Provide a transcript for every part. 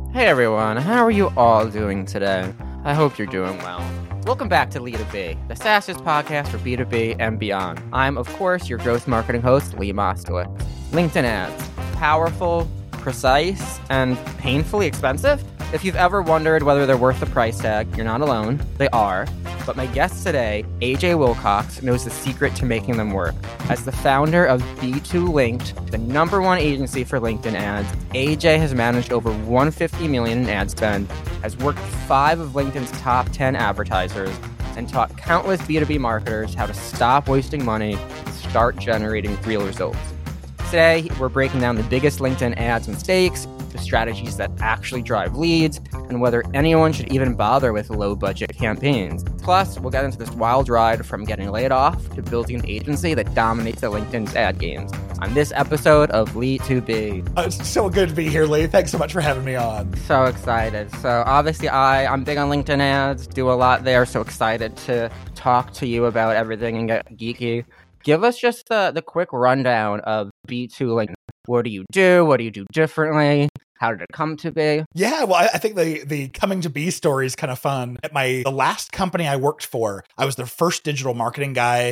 Hey everyone, how are you all doing today? I hope you're doing well. Welcome back to Lee2B, the fastest podcast for B2B and beyond. I'm, of course, your growth marketing host, Lee Moskowitz. LinkedIn ads. Powerful, precise, and painfully expensive? If you've ever wondered whether they're worth the price tag, you're not alone. They are. But my guest today, AJ Wilcox, knows the secret to making them work. As the founder of B2 Linked, the #1 agency for LinkedIn ads, AJ has managed over $150 million in ad spend, has worked with 5 of LinkedIn's top 10 advertisers, and taught countless B2B marketers how to stop wasting money and start generating real results. Today, we're breaking down the biggest LinkedIn ads mistakes, the strategies that actually drive leads, and whether anyone should even bother with low-budget campaigns. Plus, we'll get into this wild ride from getting laid off to building an agency that dominates the LinkedIn's ad games on this episode of Lee2B. It's so good to be here, Lee. Thanks so much for having me on. So excited. So obviously I'm big on LinkedIn ads, do a lot there, so excited to talk to you about everything and get geeky. Give us just the quick rundown of B2 Linked. What do you do? What do you do differently? How did it come to be? Yeah, well, I think the coming to be story is kind of fun. At the last company I worked for, I was their first digital marketing guy.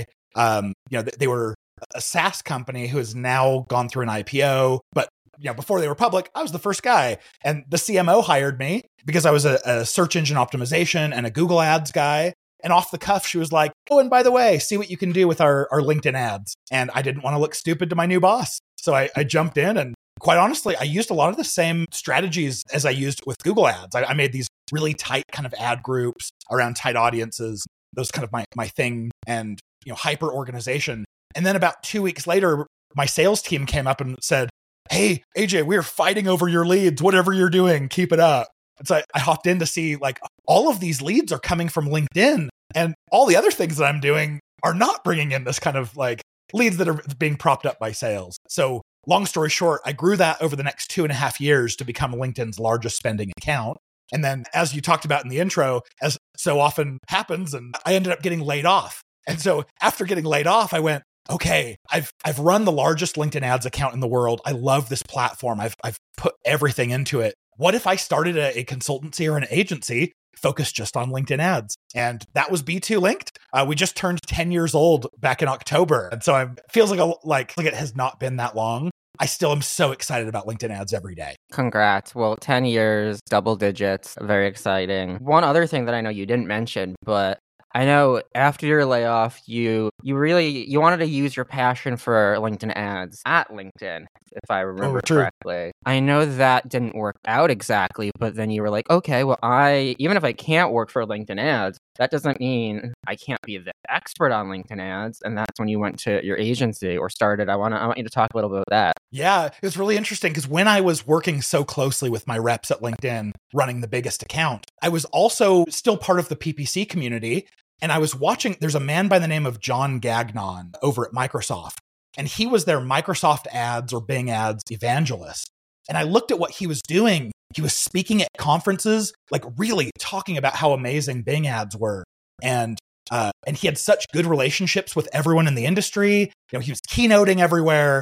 They were a SaaS company who has now gone through an IPO, but before they were public, I was the first guy. And the CMO hired me because I was a search engine optimization and a Google Ads guy. And off the cuff, she was like, oh, and by the way, see what you can do with our LinkedIn ads. And I didn't want to look stupid to my new boss. So I jumped in, and quite honestly, I used a lot of the same strategies as I used with Google Ads. I made these really tight kind of ad groups around tight audiences. Those kind of my thing, and hyper organization. And then about 2 weeks later, my sales team came up and said, hey, AJ, we're fighting over your leads. Whatever you're doing, keep it up. And so I hopped in to see all of these leads are coming from LinkedIn, and all the other things that I'm doing are not bringing in this kind of leads that are being propped up by sales. So long story short, I grew that over the next 2.5 years to become LinkedIn's largest spending account. And then, as you talked about in the intro, as so often happens, and I ended up getting laid off. And so after getting laid off, I went, okay, I've run the largest LinkedIn ads account in the world. I love this platform. I've put everything into it. What if I started a consultancy or an agency focused just on LinkedIn ads? And that was B2 Linked. We just turned 10 years old back in October. And so it feels like it has not been that long. I still am so excited about LinkedIn ads every day. Congrats. Well, 10 years, double digits, very exciting. One other thing that I know you didn't mention, but I know after your layoff, you wanted to use your passion for LinkedIn ads at LinkedIn, if I remember correctly. I know that didn't work out exactly, but then you were like, okay, well, even if I can't work for LinkedIn ads, that doesn't mean I can't be the expert on LinkedIn ads. And that's when you went to your agency or started. I want you to talk a little bit about that. Yeah, it was really interesting because when I was working so closely with my reps at LinkedIn, running the biggest account, I was also still part of the PPC community. And I was watching, there's a man by the name of John Gagnon over at Microsoft, and he was their Microsoft ads or Bing ads evangelist. And I looked at what he was doing. He was speaking at conferences, really talking about how amazing Bing ads were. And he had such good relationships with everyone in the industry. He was keynoting everywhere.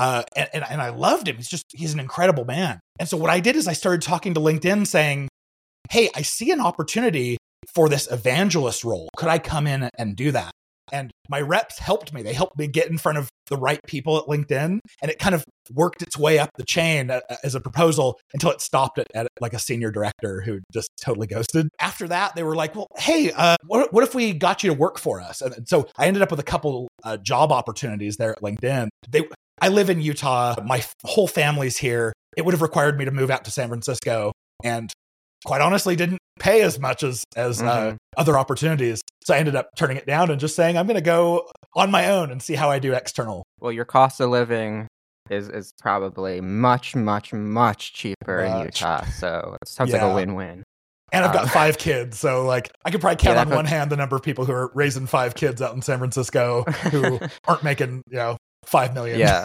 And I loved him. He's an incredible man. And so what I did is I started talking to LinkedIn saying, hey, I see an opportunity for this evangelist role. Could I come in and do that? And my reps helped me. They helped me get in front of the right people at LinkedIn. And it kind of worked its way up the chain as a proposal until it stopped at a senior director who just totally ghosted. After that, they were like, well, hey, what if we got you to work for us? And so I ended up with a couple job opportunities there at LinkedIn. I live in Utah. My whole family's here. It would have required me to move out to San Francisco, and quite honestly didn't pay as much as other opportunities. So I ended up turning it down and just saying, I'm going to go on my own and see how I do external. Well, your cost of living is probably much, much, much cheaper in Utah. So it sounds like a win-win. And I've got 5 kids. So I could probably count on one hand the number of people who are raising 5 kids out in San Francisco who aren't making, $5 million. Yeah.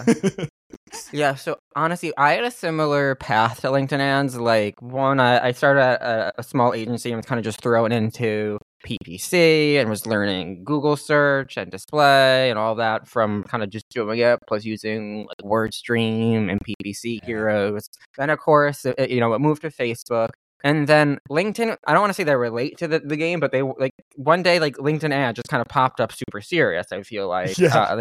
Yeah, so honestly, I had a similar path to LinkedIn ads. I started at a small agency and was kind of just thrown into PPC and was learning Google search and display and all that from kind of just doing it, plus using like WordStream and PPC heroes. Then, of course, it moved to Facebook. And then LinkedIn, I don't want to say they relate to the game, but they like one day, like LinkedIn ad just kind of popped up super serious. I feel like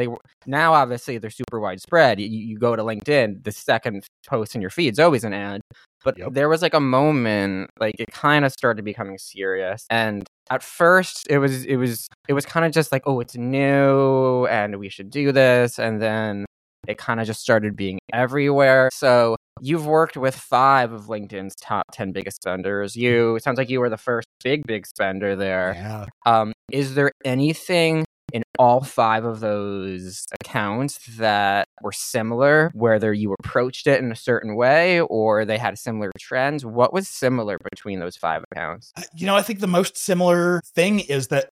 now obviously they're super widespread. You go to LinkedIn, the second post in your feed is always an ad. But there was like a moment, like it kind of started becoming serious. And at first it was kind of just like, oh, it's new and we should do this. And then it kind of just started being everywhere. So you've worked with 5 of LinkedIn's top 10 biggest spenders. It sounds like you were the first big spender there. Yeah. Is there anything in all 5 of those accounts that were similar, whether you approached it in a certain way or they had similar trends? What was similar between those 5 accounts? I think the most similar thing is that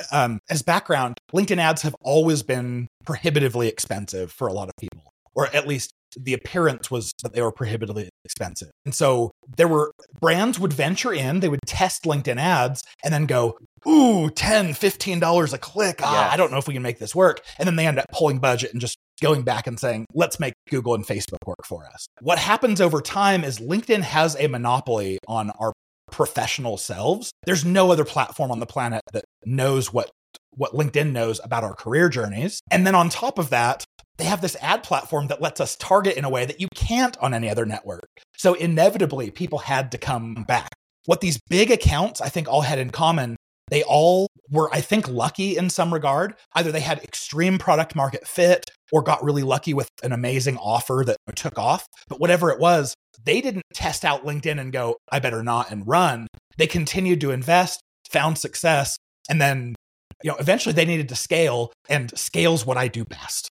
as background, LinkedIn ads have always been prohibitively expensive for a lot of people, or at least the appearance was that they were prohibitively expensive. And so brands would venture in, they would test LinkedIn ads and then go, ooh, $10, $15 a click. I don't know if we can make this work. And then they end up pulling budget and just going back and saying, let's make Google and Facebook work for us. What happens over time is LinkedIn has a monopoly on our professional selves. There's no other platform on the planet that knows what LinkedIn knows about our career journeys. And then on top of that, they have this ad platform that lets us target in a way that you can't on any other network. So inevitably, people had to come back. What these big accounts, I think, all had in common, they all were, I think, lucky in some regard. Either they had extreme product market fit or got really lucky with an amazing offer that took off. But whatever it was, they didn't test out LinkedIn and go, I better not, and run. They continued to invest, found success, and then eventually they needed to scale, and scale's what I do best.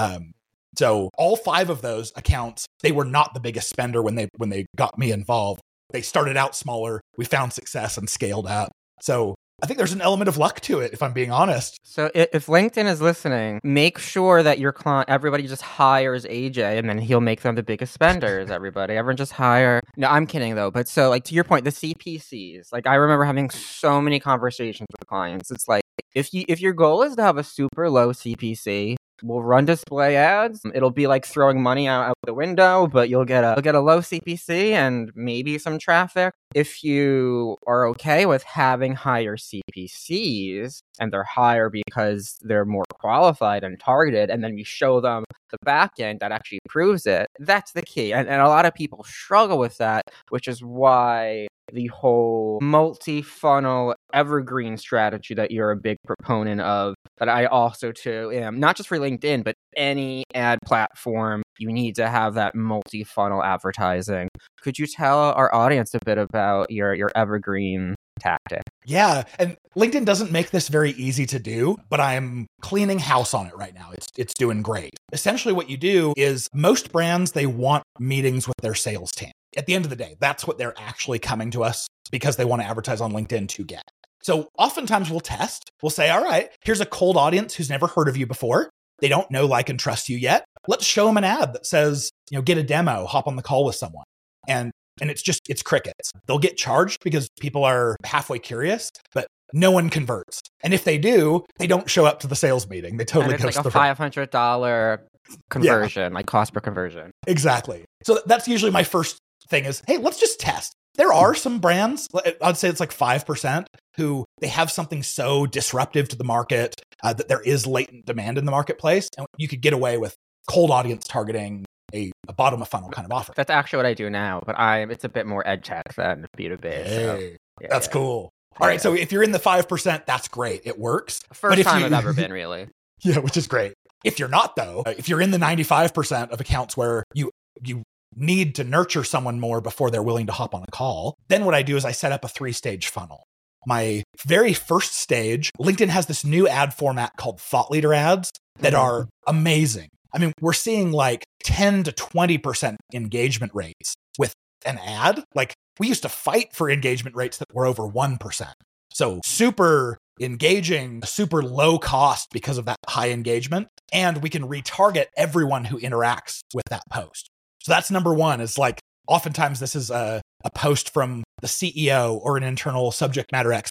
So all 5 of those accounts, they were not the biggest spender when they got me involved. They started out smaller, we found success and scaled up. So I think there's an element of luck to it, if I'm being honest. So if LinkedIn is listening, make sure that your client, everybody just hires AJ and then he'll make them the biggest spenders, everyone just hire. No, I'm kidding though. But so like to your point, the CPCs, like I remember having so many conversations with clients. It's like, if your goal is to have a super low CPC, we'll run display ads. It'll be like throwing money out the window, but you'll get a low CPC and maybe some traffic. If you are okay with having higher CPCs and they're higher because they're more qualified and targeted, and then you show them the back end that actually proves it, that's the key. And a lot of people struggle with that, which is why the whole multi-funnel evergreen strategy that you're a big proponent of, that I also too am, not just for LinkedIn, but any ad platform, you need to have that multi-funnel advertising. Could you tell our audience a bit about your evergreen tactic? Yeah, and LinkedIn doesn't make this very easy to do, but I'm cleaning house on it right now. It's doing great. Essentially what you do is most brands, they want meetings with their sales team. At the end of the day, that's what they're actually coming to us because they want to advertise on LinkedIn to get. So oftentimes we'll test. We'll say, all right, here's a cold audience who's never heard of you before. They don't know, like, and trust you yet. Let's show them an ad that says, get a demo, hop on the call with someone. And it's crickets. They'll get charged because people are halfway curious, but no one converts. And if they do, they don't show up to the sales meeting. They totally ghost the like a $500 conversion, like cost per conversion. Exactly. So that's usually my first thing is, hey, let's just test. There are some brands, I'd say it's like 5%, who they have something so disruptive to the market that there is latent demand in the marketplace. And you could get away with cold audience targeting, a bottom of funnel kind of offer. That's actually what I do now, but it's a bit more ed tech than B2B. Hey, so, that's cool. All right. So if you're in the 5%, that's great. It works. First time I've ever been, really. Yeah, which is great. If you're not, though, if you're in the 95% of accounts where you need to nurture someone more before they're willing to hop on a call, then what I do is I set up a 3-stage funnel. My very first stage, LinkedIn has this new ad format called thought leader ads that are amazing. I mean, we're seeing like 10 to 20% engagement rates with an ad. Like we used to fight for engagement rates that were over 1%. So super engaging, super low cost because of that high engagement. And we can retarget everyone who interacts with that post. So that's number one, is like oftentimes this is a post from the CEO or an internal subject matter expert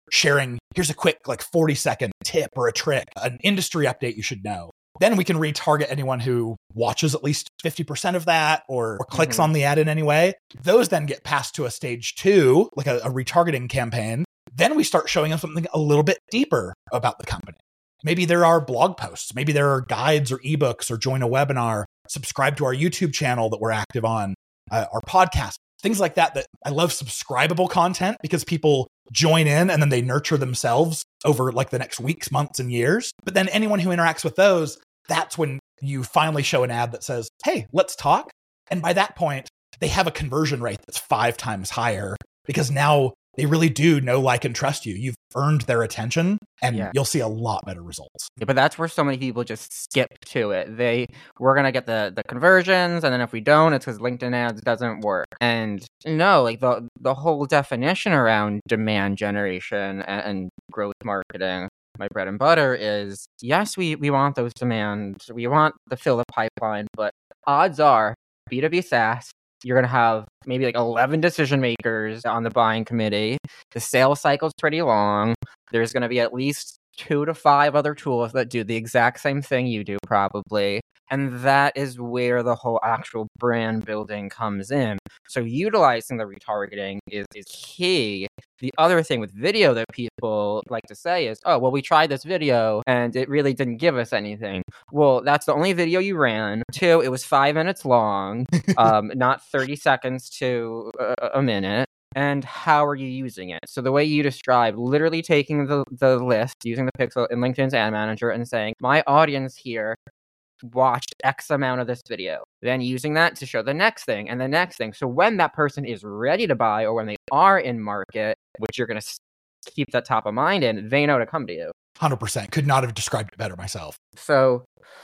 sharing, here's a quick 40-second tip or a trick, an industry update you should know. Then we can retarget anyone who watches at least 50% of that or clicks on the ad in any way. Those then get passed to a stage 2, like a retargeting campaign. Then we start showing them something a little bit deeper about the company. Maybe there are blog posts, maybe there are guides or ebooks, or join a webinar, subscribe to our YouTube channel that we're active on, our podcast, things like that. I love subscribable content because people join in and then they nurture themselves over the next weeks, months, and years. But then anyone who interacts with those, that's when you finally show an ad that says, hey, let's talk. And by that point, they have a conversion rate that's 5 times higher because now they really do know, like, and trust you. You've earned their attention and you'll see a lot better results. Yeah, but that's where so many people just skip to it. We're going to get the conversions, and then if we don't, it's because LinkedIn ads doesn't work. And no, the whole definition around demand generation and growth marketing, my bread and butter is, yes, we want those demands. We want to fill the pipeline, but odds are B2B SaaS, you're going to have maybe 11 decision makers on the buying committee. The sales cycle's pretty long. There's going to be at least 2 to 5 other tools that do the exact same thing you do, probably. And that is where the whole actual brand building comes in. So utilizing the retargeting is key. The other thing with video that people like to say is, oh, well, we tried this video and it really didn't give us anything. Well, that's the only video you ran. 2, it was 5 minutes long, not 30 seconds to a minute. And how are you using it? So the way you describe, literally taking the list, using the pixel in LinkedIn's Ad Manager and saying, my audience here watched X amount of this video, then using that to show the next thing and the next thing. So when that person is ready to buy or when they are in market, which you're going to keep that top of mind in, they know to come to you. 100%. Could not have described it better myself. So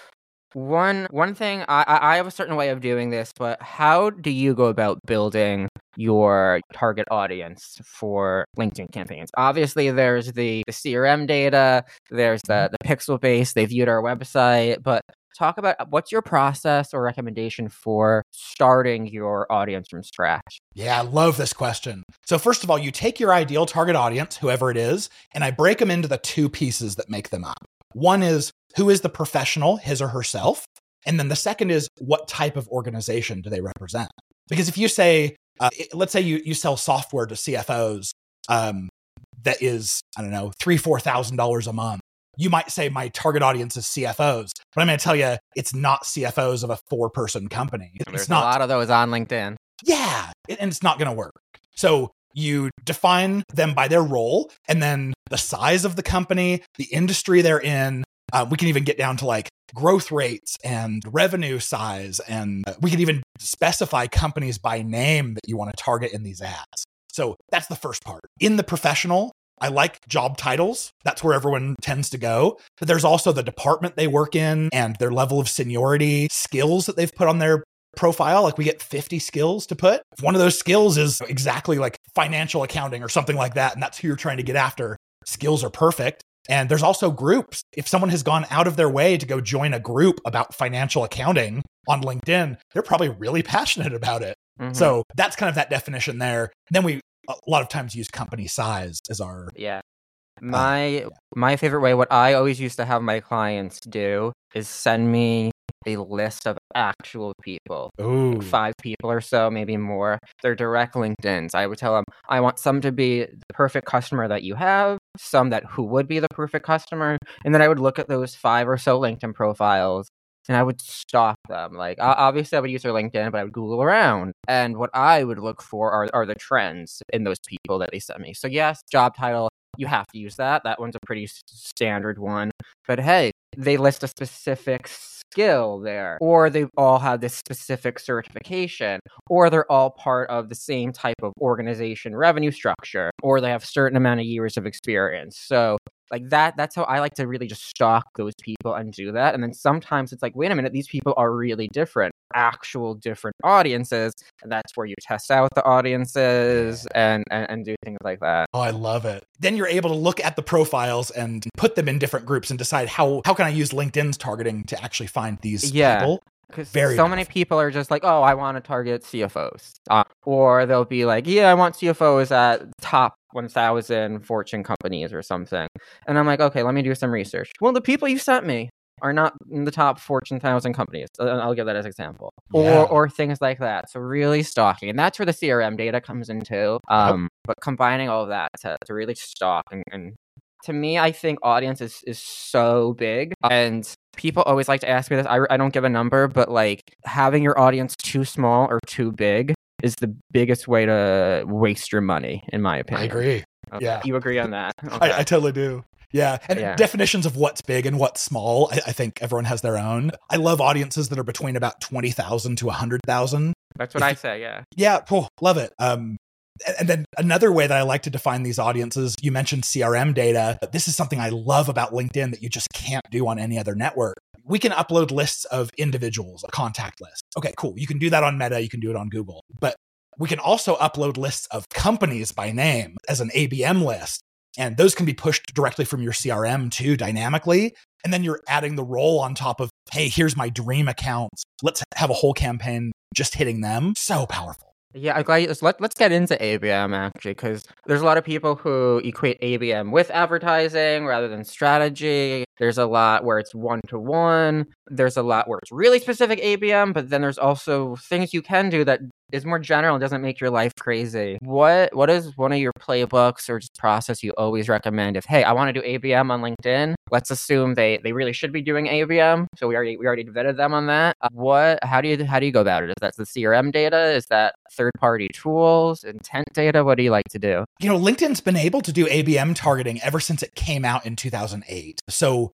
one thing, I have a certain way of doing this, but how do you go about building your target audience for LinkedIn campaigns? Obviously, there's the CRM data, there's the pixel base, they viewed our website, but talk about what's your process or recommendation for starting your audience from scratch? Yeah, I love this question. So first of all, you take your ideal target audience, whoever it is, and I break them into the 2 pieces that make them up. One is, who is the professional, his or herself? And then the second is, what type of organization do they represent? Because if you say, let's say you sell software to CFOs that is, I don't know, $3,000-$4,000 a month. You might say my target audience is CFOs, but I'm going to tell you it's not CFOs of a 4-person company. There's not a lot of those on LinkedIn. Yeah, and it's not going to work. So you define them by their role and then the size of the company, the industry they're in. We can even get down to growth rates and revenue size. And we can even specify companies by name that you want to target in these ads. So that's the first part. In the professional, I like job titles. That's where everyone tends to go. But there's also the department they work in and their level of seniority, skills that they've put on their profile. We get 50 skills to put. If one of those skills is exactly financial accounting or something like that, and that's who you're trying to get after, skills are perfect. And there's also groups. If someone has gone out of their way to go join a group about financial accounting on LinkedIn, they're probably really passionate about it. Mm-hmm. So that's kind of that definition there. Then we a lot of times use company size as our... Yeah. My favorite way, what I always used to have my clients do is send me a list of actual people. Ooh. 5 people or so, maybe more. They're direct LinkedIns. I would tell them, I want some to be the perfect customer that you have, some who would be the perfect customer, and then I would look at those 5 or so LinkedIn profiles and I would stalk them. Obviously I would use their LinkedIn, but I would Google around. And what I would look for are the trends in those people that they sent me. So yes, job title, you have to use that. That one's a pretty standard one. But hey, they list a specific skill there, or they've all had this specific certification, or they're all part of the same type of organization revenue structure, or they have a certain amount of years of experience. So that's how I like to really just stalk those people and do that. And then sometimes it's wait a minute, these people are really different, actual different audiences. And that's where you test out the audiences and do things like that. Oh, I love it. Then you're able to look at the profiles and put them in different groups and decide how can I use LinkedIn's targeting to actually find these people. Because many people are just oh, I want to target CFOs. Or they'll be I want CFOs at top 1,000 Fortune companies or something. And I'm like, okay, let me do some research. Well, the people you sent me are not in the top Fortune 1,000 companies. I'll give that as an example. Yeah. Or things like that. So really stalking. And that's where the CRM data comes in too. But combining all of that to really stalk. And to me, I think audience is so big. And people always like to ask me this. I don't give a number, but like having your audience too small or too big is the biggest way to waste your money, in my opinion. I agree. Okay. Yeah. You agree on that? Okay. I totally do. Yeah. And definitions of what's big and what's small, I think everyone has their own. I love audiences that are between about 20,000 to 100,000. That's what I say, yeah. Yeah, cool. Love it. And then another way that I like to define these audiences, you mentioned CRM data. This is something I love about LinkedIn that you just can't do on any other network. We can upload lists of individuals, a contact list. Okay, cool. You can do that on Meta. You can do it on Google. But we can also upload lists of companies by name as an ABM list. And those can be pushed directly from your CRM too, dynamically. And then you're adding the role on top of, hey, here's my dream accounts. Let's have a whole campaign just hitting them. So powerful. Yeah, I'm glad. Let's get into ABM actually, because there's a lot of people who equate ABM with advertising rather than strategy. There's a lot where it's one-to-one. There's a lot where it's really specific ABM, but then there's also things you can do that is more general and doesn't make your life crazy. What is one of your playbooks or just process you always recommend? If, hey, I want to do ABM on LinkedIn, let's assume they really should be doing ABM. So we already vetted them on that. How do you go about it? Is that the CRM data? Is that third-party tools, intent data? What do you like to do? LinkedIn's been able to do ABM targeting ever since it came out in 2008. So,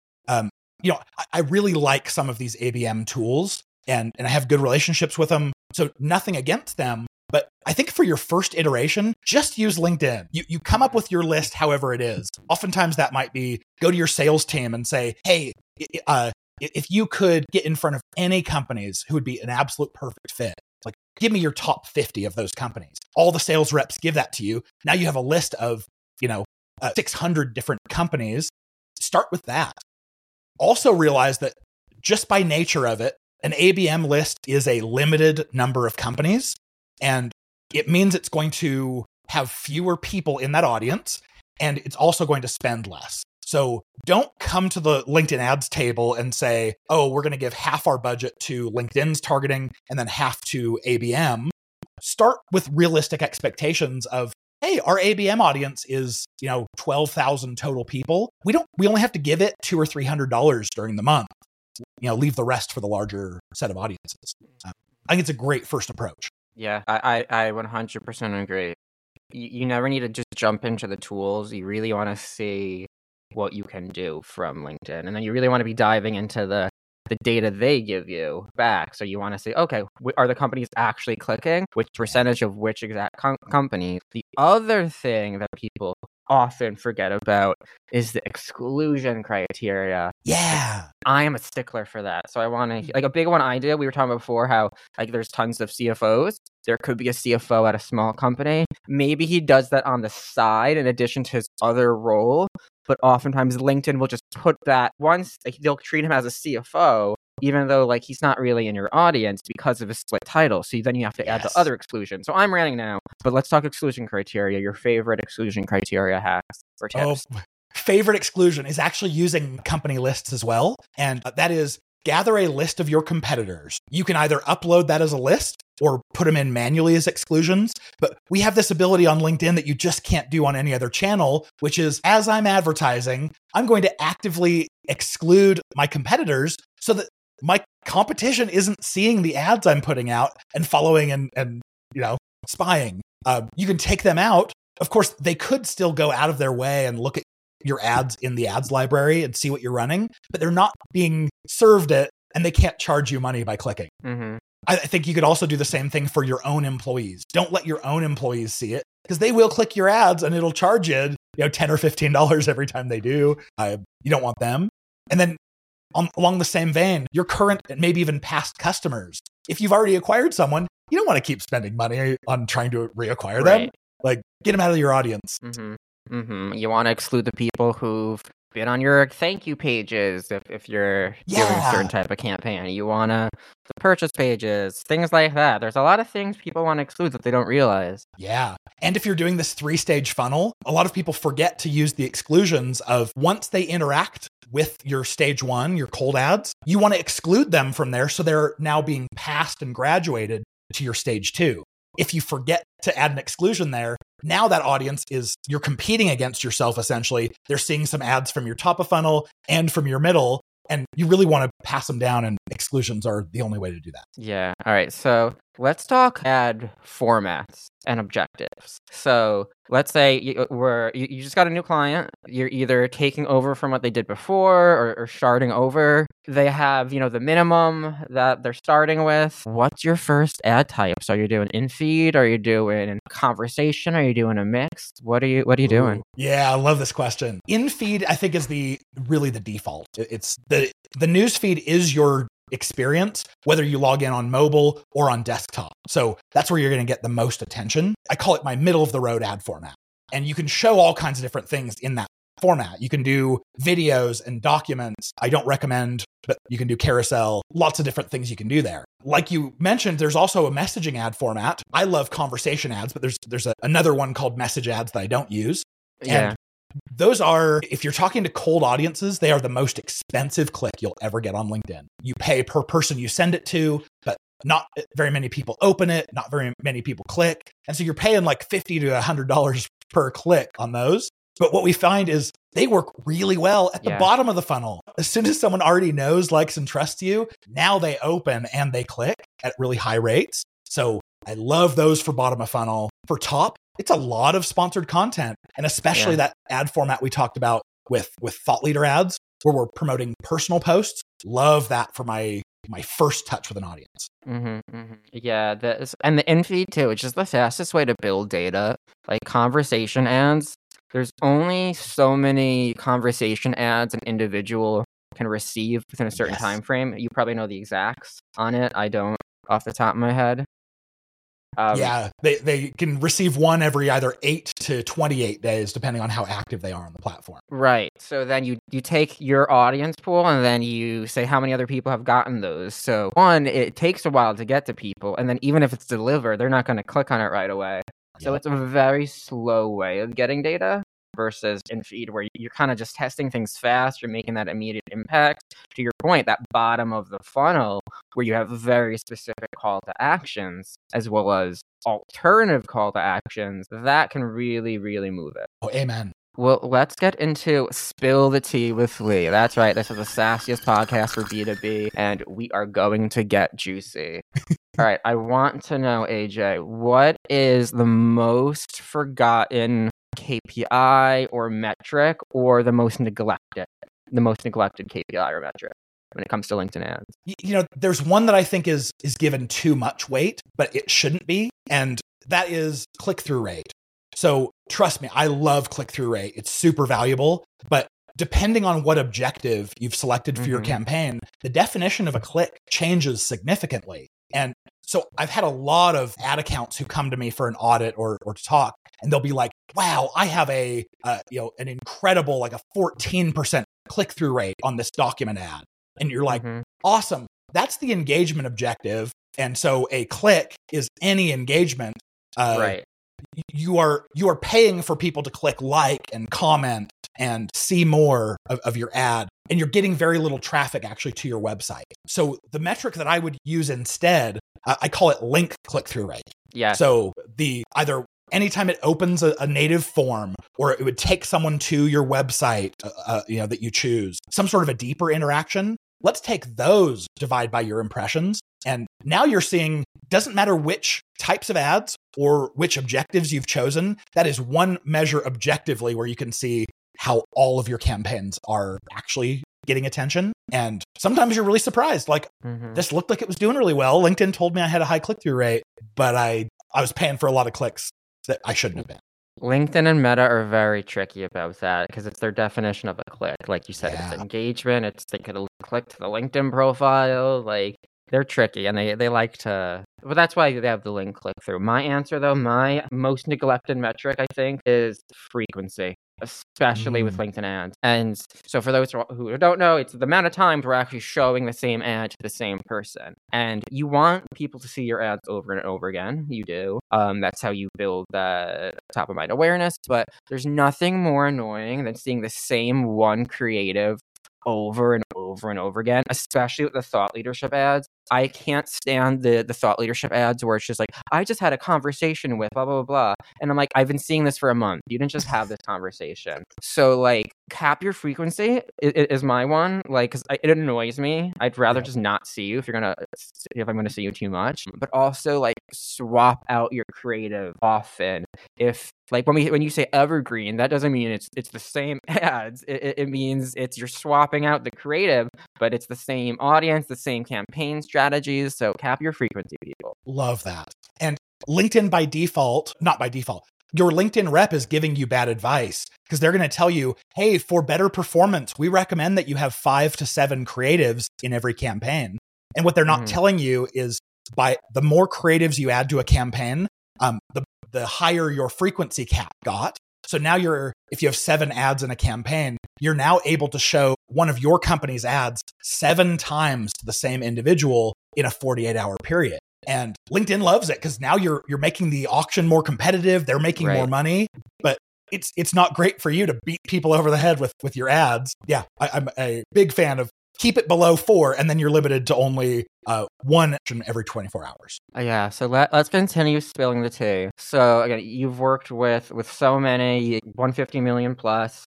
I really like some of these ABM tools and I have good relationships with them. So nothing against them, but I think for your first iteration, just use LinkedIn. You come up with your list however it is. Oftentimes that might be go to your sales team and say, hey, if you could get in front of any companies who would be an absolute perfect fit, like give me your top 50 of those companies. All the sales reps give that to you. Now you have a list of, 600 different companies. Start with that. Also realize that just by nature of it, an ABM list is a limited number of companies, and it means it's going to have fewer people in that audience, and it's also going to spend less. So don't come to the LinkedIn ads table and say, oh, we're going to give half our budget to LinkedIn's targeting and then half to ABM. Start with realistic expectations of, hey, our ABM audience is, 12,000 total people. We only have to give it $200 or $300 during the month. Leave the rest for the larger set of audiences. I think it's a great first approach. Yeah, I 100% agree. You never need to just jump into the tools. You really want to see what you can do from LinkedIn. And then you really want to be diving into the data they give you back. So you want to say, okay, are the companies actually clicking? Which percentage of which exact company? The other thing that people often forget about is the exclusion criteria. Yeah. I am a stickler for that. So I want to, like a big one I did, we were talking about before how like there's tons of CFOs. There could be a CFO at a small company. Maybe he does that on the side in addition to his other role. But oftentimes LinkedIn will just put that once, like, they'll treat him as a CFO, even though like he's not really in your audience because of his split title. So then you have to add the other exclusion. So I'm ranting now, but let's talk exclusion criteria. Your favorite exclusion criteria hacks or tips. Favorite exclusion is actually using company lists as well. And that is gather a list of your competitors. You can either upload that as a list or put them in manually as exclusions. But we have this ability on LinkedIn that you just can't do on any other channel, which is as I'm advertising, I'm going to actively exclude my competitors so that my competition isn't seeing the ads I'm putting out and following and spying. You can take them out. Of course, they could still go out of their way and look at your ads in the ads library and see what you're running, but they're not being served it and they can't charge you money by clicking. Mm-hmm. I think you could also do the same thing for your own employees. Don't let your own employees see it because they will click your ads and it'll charge you, $10 or $15 every time they do. You don't want them. And then along the same vein, your current and maybe even past customers. If you've already acquired someone, you don't want to keep spending money on trying to reacquire them. Like, get them out of your audience. Mm-hmm. Mm-hmm. You want to exclude the people who've bid on your thank you pages if you're doing a certain type of campaign. You want to the purchase pages, things like that. There's a lot of things people want to exclude that they don't realize. Yeah. And if you're doing this 3-stage funnel, a lot of people forget to use the exclusions of once they interact with your stage 1, your cold ads, you want to exclude them from there so they're now being passed and graduated to your stage 2. If you forget to add an exclusion there, now that audience you're competing against yourself essentially. They're seeing some ads from your top of funnel and from your middle, and you really want to pass them down, and exclusions are the only way to do that. Yeah. All right. So let's talk ad formats and objectives. So let's say you just got a new client. You're either taking over from what they did before or starting over. They have, the minimum that they're starting with. What's your first ad types? Are you doing in-feed? Are you doing conversation? Are you doing a mix? What are you doing? Yeah, I love this question. In-feed, I think, is really the default. It's the news feed is your experience, whether you log in on mobile or on desktop. So that's where you're going to get the most attention. I call it my middle of the road ad format. And you can show all kinds of different things in that format. You can do videos and documents. I don't recommend, but you can do carousel, lots of different things you can do there. Like you mentioned, there's also a messaging ad format. I love conversation ads, but there's another one called message ads that I don't use. Yeah. And those are, if you're talking to cold audiences, they are the most expensive click you'll ever get on LinkedIn. You pay per person you send it to, but not very many people open it, not very many people click. And so you're paying like $50 to $100 per click on those. But what we find is they work really well at the bottom of the funnel. As soon as someone already knows, likes, and trusts you, now they open and they click at really high rates. So I love those for bottom of funnel. For top, it's a lot of sponsored content, and especially that ad format we talked about with thought leader ads, where we're promoting personal posts. Love that for my first touch with an audience. Yeah, and the in-feed too, which is the fastest way to build data. Like conversation ads, there's only so many conversation ads an individual can receive within a certain time frame. You probably know the exacts on it. I don't off the top of my head. They can receive one every either 8 to 28 days, depending on how active they are on the platform. Right. So then you take your audience pool and then you say how many other people have gotten those. So one, it takes a while to get to people. And then even if it's delivered, they're not going to click on it right away. So it's a very slow way of getting data versus in-feed, where you're kind of just testing things fast. You're making that immediate impact. To your point, that bottom of the funnel, where you have very specific call to actions, as well as alternative call to actions, that can really, really move it. Oh, amen. Well, let's get into Spill the Tea with Lee. That's right. This is the sassiest podcast for B2B, and we are going to get juicy. All right. I want to know, AJ, what is the most forgotten KPI or metric, or the most neglected KPI or metric when it comes to LinkedIn ads? There's one that I think is given too much weight, but it shouldn't be. And that is click-through rate. So trust me, I love click-through rate. It's super valuable, but depending on what objective you've selected for your campaign, the definition of a click changes significantly. And so I've had a lot of ad accounts who come to me for an audit or to talk, and they'll be like, wow, I have an incredible, like a 14% click-through rate on this document ad. And you're like, awesome. That's the engagement objective. And so a click is any engagement. Right. You are paying for people to click like and comment and see more of your ad, and you're getting very little traffic actually to your website. So the metric that I would use instead, I call it link click-through rate. Yeah. So either anytime it opens a native form, or it would take someone to your website, that you choose, some sort of a deeper interaction. Let's take those, divide by your impressions. And now you're seeing, doesn't matter which types of ads or which objectives you've chosen, that is one measure objectively where you can see how all of your campaigns are actually getting attention. And sometimes you're really surprised. Like, this looked like it was doing really well. LinkedIn told me I had a high click-through rate, but I was paying for a lot of clicks that I shouldn't have been. LinkedIn and Meta are very tricky about that because it's their definition of a click. Like you said, it's engagement. They could click to the LinkedIn profile. Like, they're tricky, and they like to. But that's why they have the link click through. My answer, though, my most neglected metric, I think, is frequency. especially with LinkedIn ads. And so for those who don't know, it's the amount of times we're actually showing the same ad to the same person. And you want people to see your ads over and over again. You do. That's how you build that top of mind awareness. But there's nothing more annoying than seeing the same one creative over and over and over again, especially with the thought leadership ads. I can't stand the thought leadership ads where it's just like, I just had a conversation with blah, blah, blah. And I'm like, I've been seeing this for a month. You didn't just have this conversation. So like cap your frequency is my one, like, because it annoys me. I'd rather just not see you if I'm going to see you too much. But also like swap out your creative often. If like when you say evergreen, that doesn't mean it's the same ads. It means you're swapping out the creative, but it's the same audience, the same campaign strategies. So cap your frequency, people. Love that. And LinkedIn by default, not by default, your LinkedIn rep is giving you bad advice because they're going to tell you, hey, for better performance, we recommend that you have 5 to 7 creatives in every campaign. And what they're not telling you is by the more creatives you add to a campaign, the higher your frequency cap got. So now if you have 7 ads in a campaign, you're now able to show one of your company's ads 7 times to the same individual in a 48-hour period. And LinkedIn loves it because now you're making the auction more competitive. They're making more money, but it's not great for you to beat people over the head with your ads. Yeah, I'm a big fan of keep it below 4, and then you're limited to only 1 action every 24 hours. Yeah, so let's continue spilling the tea. So again, you've worked with so many, 150 million plus.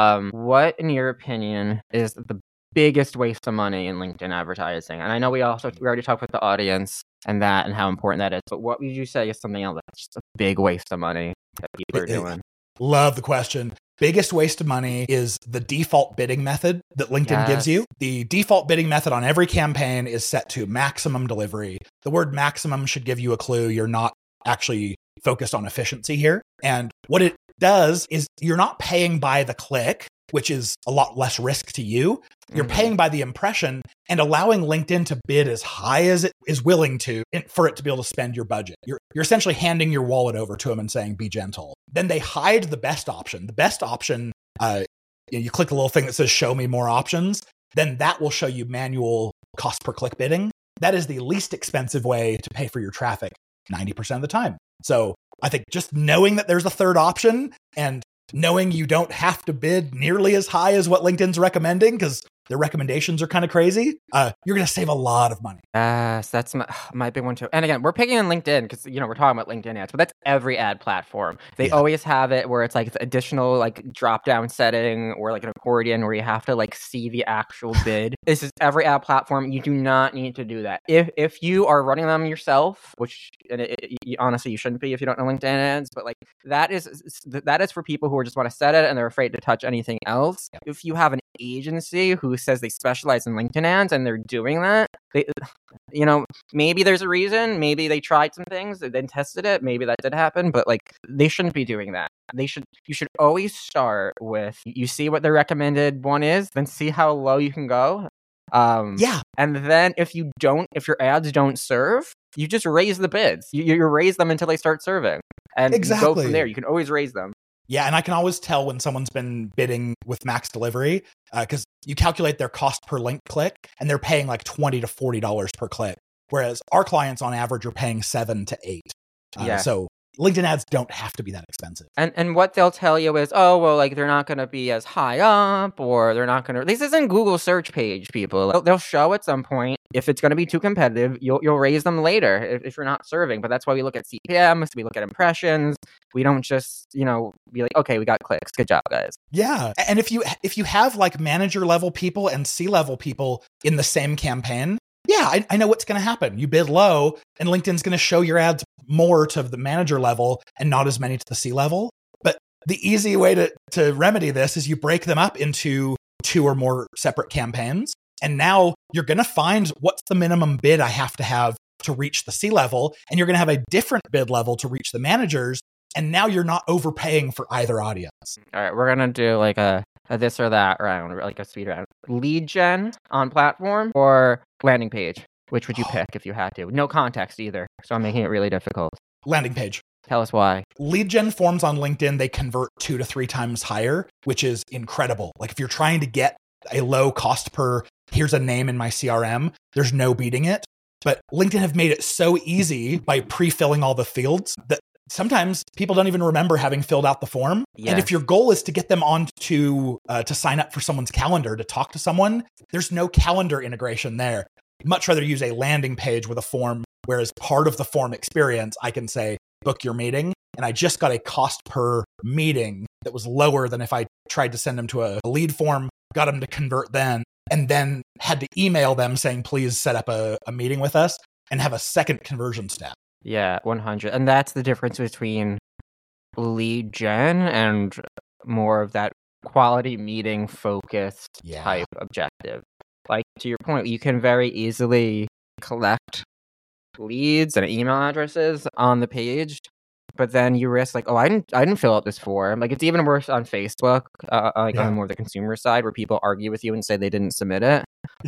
What, in your opinion, is the biggest waste of money in LinkedIn advertising? And I know we already talked with the audience and how important that is, but what would you say is something else that's just a big waste of money that people are doing? Love the question. Biggest waste of money is the default bidding method that LinkedIn gives you. The default bidding method on every campaign is set to maximum delivery. The word maximum should give you a clue you're not actually focused on efficiency here. And what it does is you're not paying by the click, which is a lot less risk to you. You're paying by the impression and allowing LinkedIn to bid as high as it is willing to for it to be able to spend your budget. You're essentially handing your wallet over to them and saying, be gentle. Then they hide the best option. The best option, you click the little thing that says show me more options. Then that will show you manual cost per click bidding. That is the least expensive way to pay for your traffic 90% of the time. So I think just knowing that there's a third option and knowing you don't have to bid nearly as high as what LinkedIn's recommending, because their recommendations are kind of crazy, you're going to save a lot of money. Yes, that's my big one too. And again, we're picking on LinkedIn because, we're talking about LinkedIn ads, but that's every ad platform. They always have it where it's like additional like drop down setting or like an accordion where you have to like see the actual bid. This is every ad platform. You do not need to do that. If you are running them yourself, which honestly you shouldn't be if you don't know LinkedIn ads, but like that is for people who just want to set it and they're afraid to touch anything else. If you have an agency who says they specialize in LinkedIn ads and they're doing that, maybe there's a reason. Maybe they tried some things and then tested it. Maybe that did happen, but like they shouldn't be doing that. You should always start with, you see what the recommended one is, then see how low you can go. And then if your ads don't serve, you just raise the bids. You raise them until they start serving, and you go from there. You can always raise them. Yeah, and I can always tell when someone's been bidding with max delivery because you calculate their cost per link click, and they're paying like $20 to $40 per click, whereas our clients on average are paying $7 to $8. So LinkedIn ads don't have to be that expensive. And what they'll tell you is, oh, well, like they're not going to be as high up, or they're not going to. This isn't Google search page, people. They'll show at some point. If it's going to be too competitive, you'll raise them later if you're not serving. But that's why we look at CPMs, we look at impressions. We don't just, be like, okay, we got clicks. Good job, guys. Yeah. And if you have like manager level people and C-level people in the same campaign, I know what's going to happen. You bid low and LinkedIn's going to show your ads more to the manager level and not as many to the C-level. But the easy way to remedy this is you break them up into 2 or more separate campaigns. And now you're going to find what's the minimum bid I have to reach the C-level. And you're going to have a different bid level to reach the managers. And now you're not overpaying for either audience. All right, we're going to do like a this or that round, like a speed round. Lead gen on platform or landing page? Which would you pick if you had to? No context either. So I'm making it really difficult. Landing page. Tell us why. Lead gen forms on LinkedIn, they convert 2 to 3 times higher, which is incredible. Like if you're trying to get a low cost per, here's a name in my CRM, there's no beating it. But LinkedIn have made it so easy by pre-filling all the fields that sometimes people don't even remember having filled out the form. Yes. And if your goal is to get them on to sign up for someone's calendar, to talk to someone, there's no calendar integration there. Much rather use a landing page with a form, whereas part of the form experience, I can say, book your meeting. And I just got a cost per meeting that was lower than if I tried to send them to a lead form, got them to convert then, and then had to email them saying, please set up a meeting with us, and have a second conversion step. Yeah, 100. And that's the difference between lead gen and more of that quality meeting focused type objective. Like, to your point, you can very easily collect leads and email addresses on the page, but then you risk like, oh, I didn't fill out this form. Like, it's even worse on Facebook, on more the consumer side, where people argue with you and say they didn't submit it.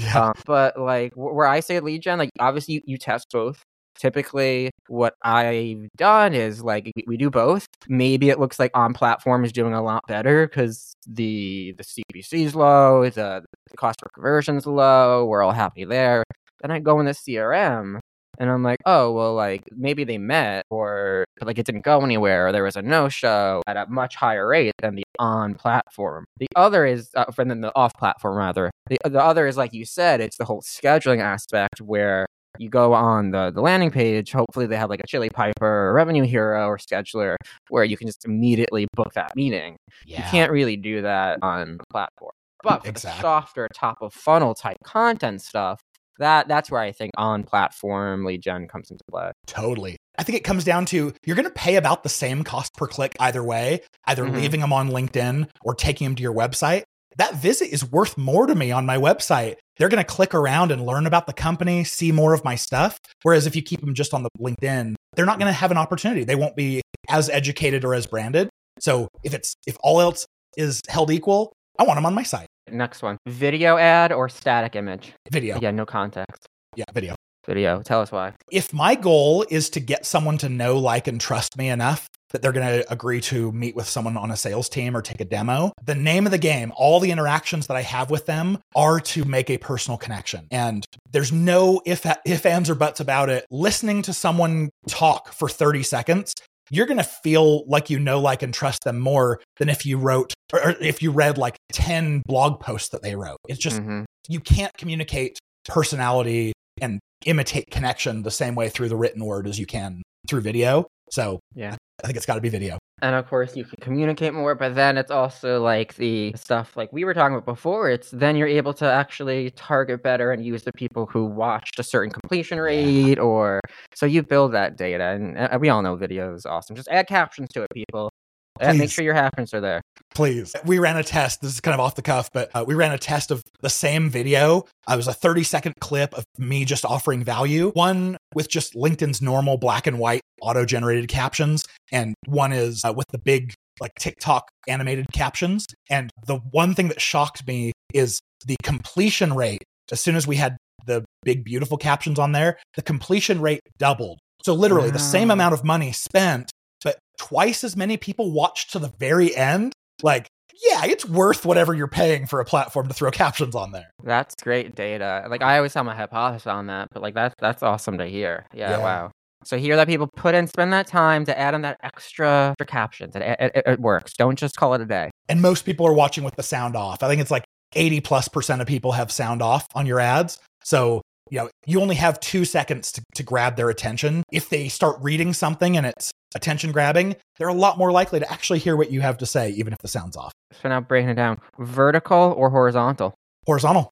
But like where I say lead gen, like obviously you test both. Typically, what I've done is like we do both. Maybe it looks like on platform is doing a lot better because the CPC is low, the cost per conversion is low. We're all happy there. Then I go in the CRM. And I'm like, oh, well, like, maybe they met, but like, it didn't go anywhere, or there was a no-show at a much higher rate than the on-platform. The other is, than the off-platform, rather. The other is, like you said, it's the whole scheduling aspect where you go on the landing page, hopefully they have, like, a Chili Piper, or Revenue Hero, or Scheduler, where you can just immediately book that meeting. Yeah. You can't really do that on the platform. But for the softer, top-of-funnel type content stuff, that's where I think on-platform lead gen comes into play. Totally. I think it comes down to you're going to pay about the same cost per click either way, either leaving them on LinkedIn or taking them to your website. That visit is worth more to me on my website. They're going to click around and learn about the company, see more of my stuff. Whereas if you keep them just on the LinkedIn, they're not going to have an opportunity. They won't be as educated or as branded. So if all else is held equal, I want them on my site. Next one. Video ad or static image? Video. Yeah, no context. Yeah, video. Video. Tell us why. If my goal is to get someone to know, like, and trust me enough that they're going to agree to meet with someone on a sales team or take a demo, the name of the game, all the interactions that I have with them are to make a personal connection. And there's no if, ands, or buts about it. Listening to someone talk for 30 seconds, you're going to feel like you know, like, and trust them more than if you wrote or if you read like 10 blog posts that they wrote. It's just, you can't communicate personality and imitate connection the same way through the written word as you can through video. So yeah, I think it's got to be video. And of course you can communicate more, but then it's also like the stuff like we were talking about before. It's then you're able to actually target better and use the people who watched a certain completion rate, or so you build that data. And we all know video is awesome. Just add captions to it, people. Make sure your captions are there. Please. We ran a test. This is kind of off the cuff, but we ran a test of the same video. It was a 30-second clip of me just offering value. One with just LinkedIn's normal black and white auto-generated captions, and one is with the big like TikTok animated captions. And the one thing that shocked me is the completion rate. As soon as we had the big, beautiful captions on there, the completion rate doubled. So literally the same amount of money spent, but twice as many people watched to the very end. Like, yeah, it's worth whatever you're paying for a platform to throw captions on there. That's great data. Like, I always have my hypothesis on that, but like that's awesome to hear. Yeah, wow. So hear that people spend that time to add in that extra captions. It works. Don't just call it a day. And most people are watching with the sound off. I think it's like 80+% of people have sound off on your ads. So, you only have 2 seconds to grab their attention. If they start reading something and it's attention grabbing, they're a lot more likely to actually hear what you have to say, even if the sound's off. So now breaking it down, vertical or horizontal? Horizontal.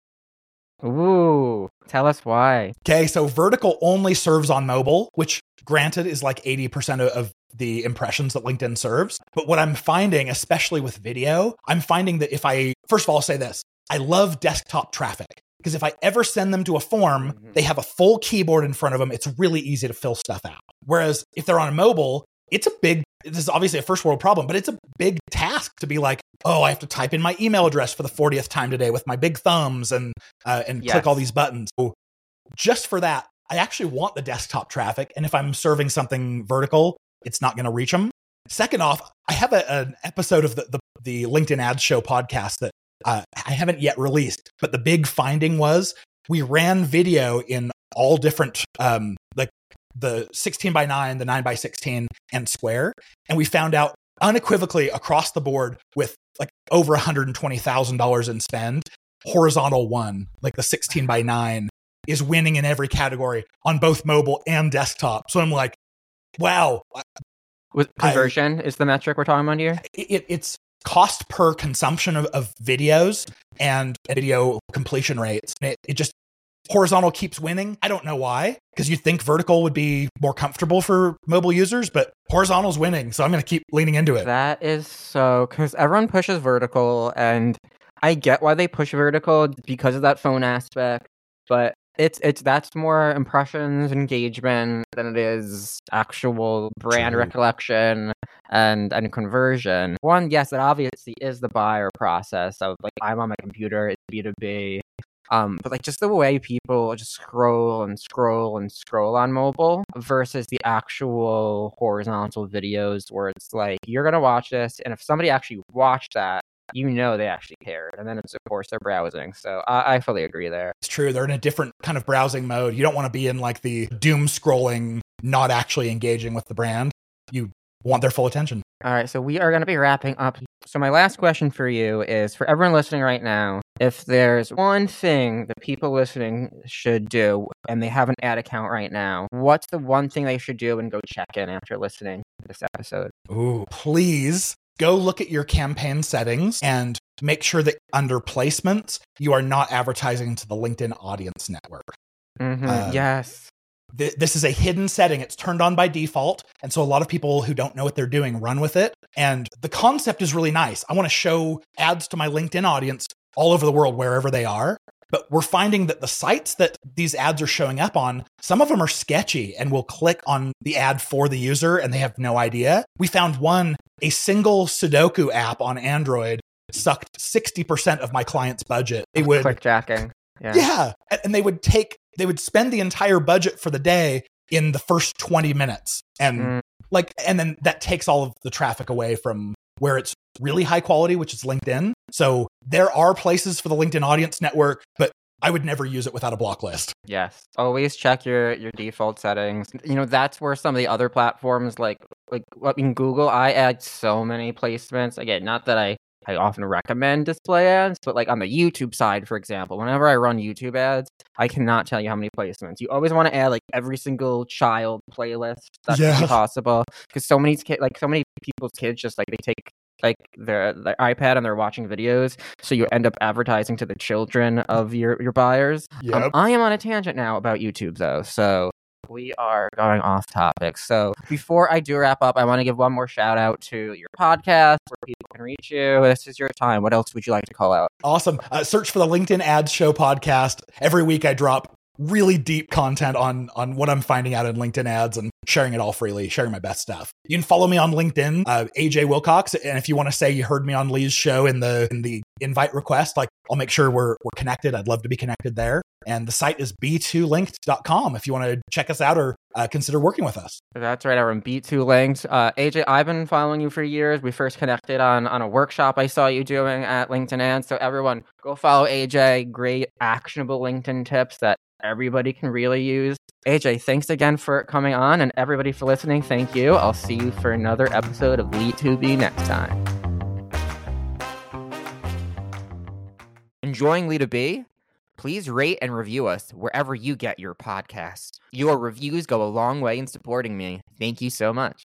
Ooh, tell us why. Okay, so vertical only serves on mobile, which granted is like 80% of the impressions that LinkedIn serves. But what I'm finding, especially with video, I'm finding that first of all, I'll say this, I love desktop traffic. Because if I ever send them to a form, they have a full keyboard in front of them. It's really easy to fill stuff out. Whereas if they're on a mobile, this is obviously a first world problem, but it's a big task to be like, oh, I have to type in my email address for the 40th time today with my big thumbs and click all these buttons. So just for that, I actually want the desktop traffic. And if I'm serving something vertical, it's not going to reach them. Second off, I have an episode of the LinkedIn Ads Show podcast that I haven't yet released, but the big finding was we ran video in all different, like the 16:9, the 9:16, and square. And we found out unequivocally across the board with like over $120,000 in spend, horizontal won, like the 16:9 is winning in every category on both mobile and desktop. So I'm like, wow. With conversion is the metric we're talking about here? It's cost per consumption of videos and video completion rates. It just, horizontal keeps winning. I don't know why, because you'd think vertical would be more comfortable for mobile users, but horizontal's winning. So I'm going to keep leaning into it. That is so, because everyone pushes vertical, and I get why they push vertical because of that phone aspect, but that's more impressions, engagement than it is actual brand recollection and conversion. One, yes, it obviously is the buyer process of like I'm on my computer, it's B2B. But like just the way people just scroll and scroll and scroll on mobile versus the actual horizontal videos where it's like you're gonna watch this, and if somebody actually watched that, you know they actually cared, and then it's of course they're browsing. So I fully agree there. It's true. They're in a different kind of browsing mode. You don't want to be in like the doom scrolling, not actually engaging with the brand. You want their full attention. All right, so we are going to be wrapping up. So my last question for you is, for everyone listening right now, if there's one thing that people listening should do and they have an ad account right now, what's the one thing they should do and go check in after listening to this episode? Ooh, please go look at your campaign settings and make sure that under placements, you are not advertising to the LinkedIn Audience Network. Yes. This is a hidden setting. It's turned on by default. And so a lot of people who don't know what they're doing run with it. And the concept is really nice. I want to show ads to my LinkedIn audience all over the world, wherever they are. But we're finding that the sites that these ads are showing up on, some of them are sketchy and will click on the ad for the user and they have no idea. We found a single Sudoku app on Android sucked 60% of my client's budget. They would clickjacking. Yeah. And they would spend the entire budget for the day in the first 20 minutes. And and then that takes all of the traffic away from where it's really high quality, which is LinkedIn. So there are places for the LinkedIn Audience Network, but I would never use it without a block list. Yes. Always check your default settings. You know, that's where some of the other platforms like in Google, I add so many placements. Again, not that I often recommend display ads, but like on the YouTube side, for example, whenever I run YouTube ads, I cannot tell you how many placements. You always want to add like every single child playlist that's possible, because so many people's kids just like they take like their iPad and they're watching videos, so you end up advertising to the children of your buyers. Yep. I am on a tangent now about YouTube though, so we are going off topic. So before I do wrap up, I want to give one more shout out to your podcast where people can reach you. This is your time. What else would you like to call out? Awesome. Search for the LinkedIn Ads Show podcast. Every week I drop really deep content on what I'm finding out in LinkedIn ads and sharing it all freely, sharing my best stuff. You can follow me on LinkedIn, AJ Wilcox. And if you want to say you heard me on Lee's show in the invite request, like I'll make sure we're connected. I'd love to be connected there. And the site is b2linked.com if you want to check us out or consider working with us. That's right. I'm B2 Linked. AJ, I've been following you for years. We first connected on a workshop I saw you doing at LinkedIn Ads. So everyone, go follow AJ. Great actionable LinkedIn tips that everybody can really use. AJ, thanks again for coming on, and everybody for listening. Thank you. I'll see you for another episode of Lead2B next time. Enjoying Lead2B? Please rate and review us wherever you get your podcasts. Your reviews go a long way in supporting me. Thank you so much.